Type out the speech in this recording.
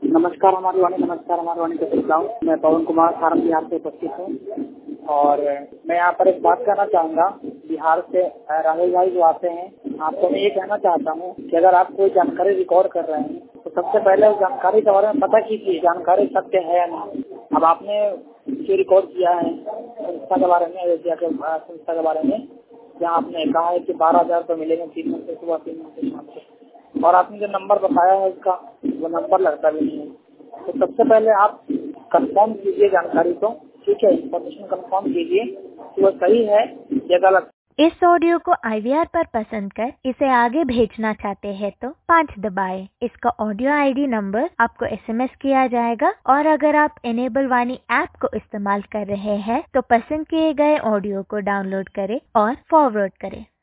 नमस्कार हमारी वाणी को सुनता हूँ। मैं पवन कुमार सारण बिहार से उपस्थित हूँ और मैं यहाँ पर एक बात कहना चाहूँगा। बिहार से राहुल भाई जो आते हैं, आपको मैं ये कहना चाहता हूँ कि अगर आप कोई जानकारी रिकॉर्ड कर रहे हैं तो सबसे पहले उस जानकारी के बारे में पता कीजिए, जानकारी सत्य है या नहीं। अब आपने जो रिकॉर्ड किया है संस्था के बारे में, अयोध्या के संस्था के बारे में, जहाँ आपने कहा है कि 12,000 तो मिलेंगे 3 महीने सुबह 3 महीने शाम से, और आपने जो नंबर बताया है उसका वो नंबर लगता भी नहीं है। तो सबसे पहले आप कंफर्म कीजिए जानकारी को, ठीक है, इन्फॉर्मेशन कंफर्म कीजिए कि वो सही है या गलत। इस ऑडियो को IVR पर पसंद कर इसे आगे भेजना चाहते हैं तो 5 दबाएं। इसका ऑडियो ID नंबर आपको SMS किया जाएगा और अगर आप इनेबल वाणी ऐप को इस्तेमाल कर रहे हैं तो पसंद किए गए ऑडियो को डाउनलोड करें और फॉरवर्ड करें।